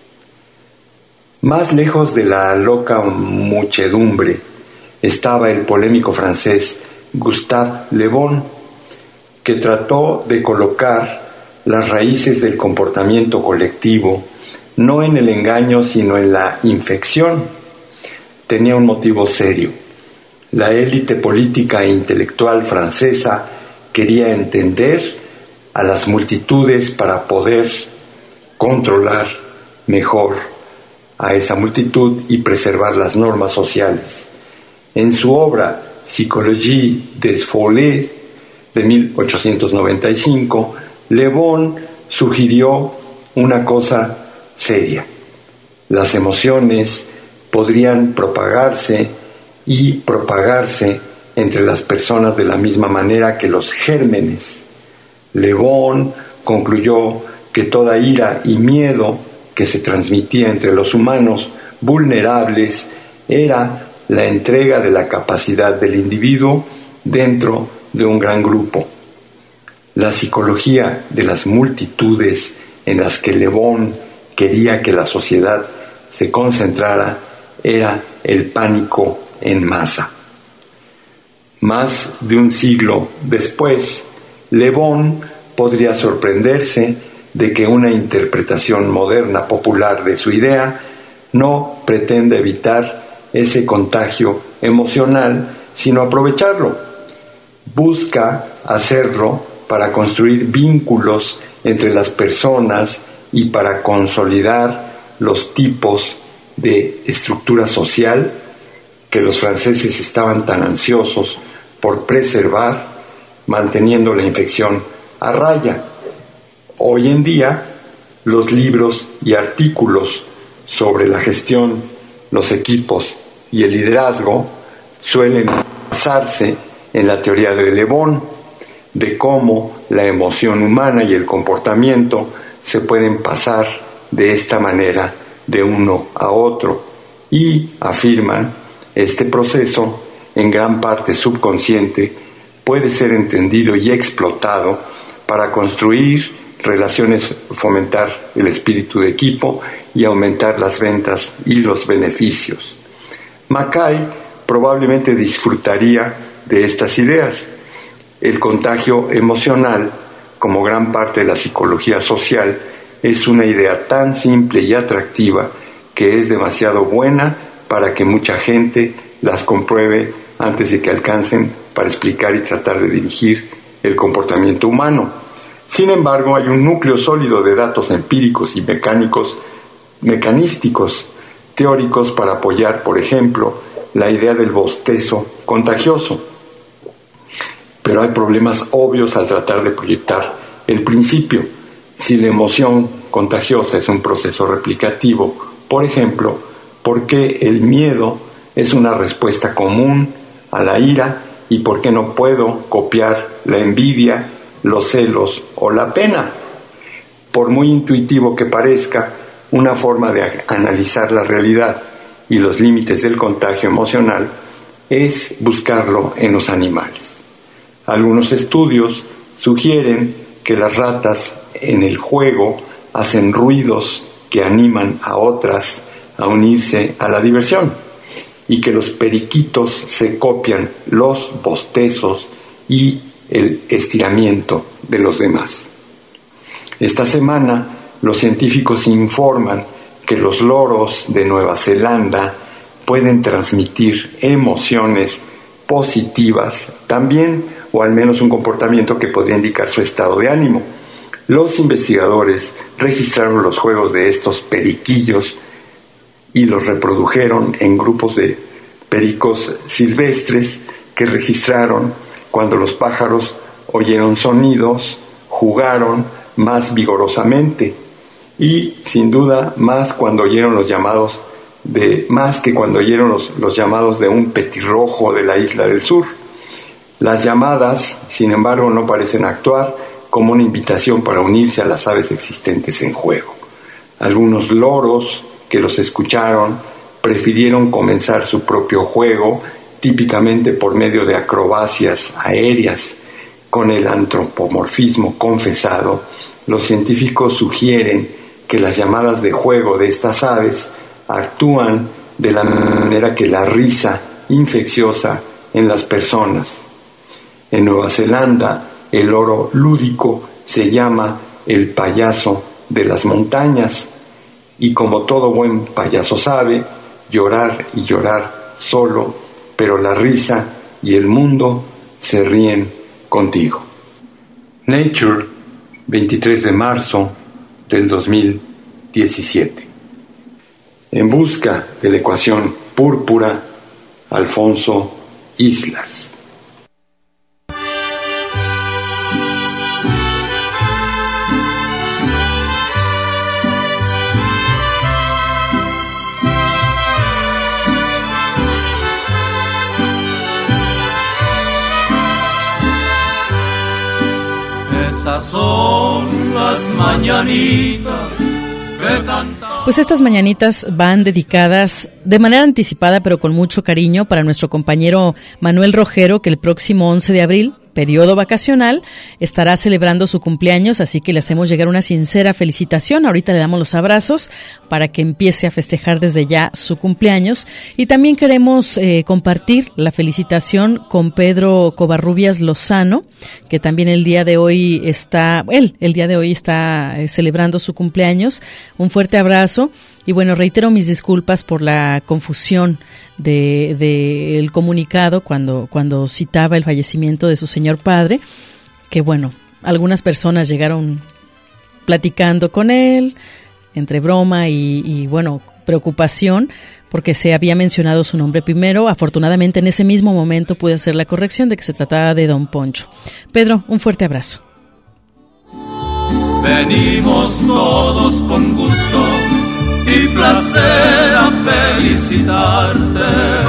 Más lejos de la loca muchedumbre estaba el polémico francés Gustave Le Bon, que trató de colocar las raíces del comportamiento colectivo no en el engaño sino en la infección. Tenía un motivo serio. La élite política e intelectual francesa quería entender a las multitudes para poder controlar mejor a esa multitud y preservar las normas sociales. En su obra Psychologie des Folies de 1895, Le Bon sugirió una cosa seria. Las emociones podrían propagarse entre las personas de la misma manera que los gérmenes. Le Bon concluyó que toda ira y miedo que se transmitía entre los humanos vulnerables era la entrega de la capacidad del individuo dentro de un gran grupo. La psicología de las multitudes en las que Le Bon quería que la sociedad se concentrara era el pánico en masa. Más de un siglo después, Le Bon podría sorprenderse de que una interpretación moderna popular de su idea no pretende evitar ese contagio emocional, sino aprovecharlo. Busca hacerlo para construir vínculos entre las personas y para consolidar los tipos de estructura social que los franceses estaban tan ansiosos por preservar, manteniendo la infección a raya. Hoy en día, los libros y artículos sobre la gestión, los equipos y el liderazgo suelen basarse en la teoría de Le Bon, de cómo la emoción humana y el comportamiento se pueden pasar de esta manera de uno a otro, y afirman este proceso, en gran parte subconsciente, puede ser entendido y explotado para construir relaciones, fomentar el espíritu de equipo y aumentar las ventas y los beneficios. Mackay probablemente disfrutaría de estas ideas. El contagio emocional, como gran parte de la psicología social, es una idea tan simple y atractiva que es demasiado buena para que mucha gente las compruebe antes de que alcancen para explicar y tratar de dirigir el comportamiento humano. Sin embargo, hay un núcleo sólido de datos empíricos y mecanísticos, teóricos para apoyar, por ejemplo, la idea del bostezo contagioso. Pero hay problemas obvios al tratar de proyectar el principio. Si la emoción contagiosa es un proceso replicativo, por ejemplo, ¿por qué el miedo es una respuesta común a la ira y por qué no puedo copiar la envidia, los celos o la pena? Por muy intuitivo que parezca, una forma de analizar la realidad y los límites del contagio emocional es buscarlo en los animales. Algunos estudios sugieren que las ratas en el juego hacen ruidos que animan a otras a unirse a la diversión y que los periquitos se copian los bostezos y el estiramiento de los demás. Esta semana, los científicos informan que los loros de Nueva Zelanda pueden transmitir emociones positivas también, o al menos un comportamiento que podría indicar su estado de ánimo. Los investigadores registraron los juegos de estos periquillos y los reprodujeron en grupos de pericos silvestres que registraron cuando los pájaros oyeron sonidos, jugaron más vigorosamente y, sin duda, más que cuando oyeron los llamados de un petirrojo de la isla del sur. Las llamadas, sin embargo, no parecen actuar como una invitación para unirse a las aves existentes en juego. Algunos loros que los escucharon prefirieron comenzar su propio juego, típicamente por medio de acrobacias aéreas. Con el antropomorfismo confesado, los científicos sugieren que las llamadas de juego de estas aves actúan de la manera que la risa infecciosa en las personas. En Nueva Zelanda, el loro lúdico se llama el payaso de las montañas y, como todo buen payaso sabe, llorar y llorar solo, pero la risa y el mundo se ríen contigo. Nature, 23 de marzo del 2017. En busca de la ecuación púrpura, Alfonso Islas. Estas son las mañanitas que cantan. Pues estas mañanitas van dedicadas de manera anticipada, pero con mucho cariño, para nuestro compañero Manuel Rogero, que el próximo 11 de abril periodo vacacional, estará celebrando su cumpleaños, así que le hacemos llegar una sincera felicitación. Ahorita le damos los abrazos para que empiece a festejar desde ya su cumpleaños. Y también queremos compartir la felicitación con Pedro Covarrubias Lozano, que también el día de hoy está celebrando su cumpleaños. Un fuerte abrazo. Y bueno, reitero mis disculpas por la confusión de el comunicado cuando citaba el fallecimiento de su señor padre, que bueno, algunas personas llegaron platicando con él, entre broma y bueno, preocupación, porque se había mencionado su nombre primero. Afortunadamente en ese mismo momento pude hacer la corrección de que se trataba de don Poncho. Pedro, un fuerte abrazo. Venimos todos con gusto y placer a felicitarte.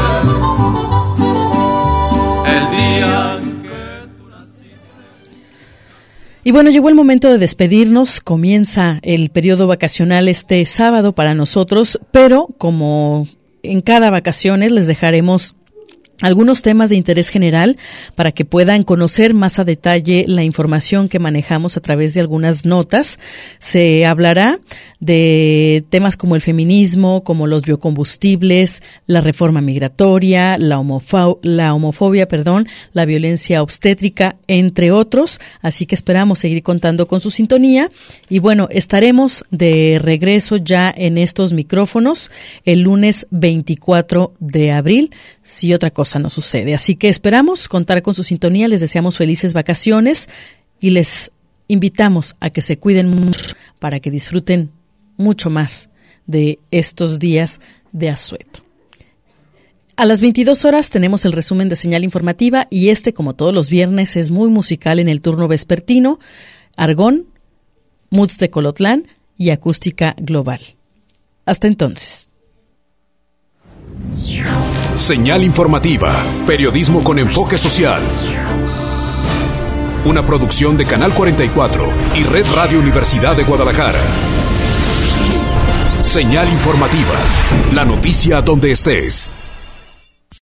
El día que tú naciste. Y bueno, llegó el momento de despedirnos. Comienza el periodo vacacional este sábado para nosotros, pero como en cada vacaciones les dejaremos algunos temas de interés general para que puedan conocer más a detalle la información que manejamos a través de algunas notas. Se hablará de temas como el feminismo, como los biocombustibles, la reforma migratoria, la homofobia, la violencia obstétrica, entre otros. Así que esperamos seguir contando con su sintonía. Y bueno, estaremos de regreso ya en estos micrófonos el lunes 24 de abril, si otra cosa no sucede. Así que esperamos contar con su sintonía, les deseamos felices vacaciones y les invitamos a que se cuiden mucho para que disfruten mucho más de estos días de asueto. A las 22 horas tenemos el resumen de señal informativa y como todos los viernes, es muy musical en el turno vespertino, Argón, Moods de Colotlán y Acústica Global. Hasta entonces. Señal informativa, periodismo con enfoque social. Una producción de Canal 44 y Red Radio Universidad de Guadalajara. Señal informativa, la noticia donde estés.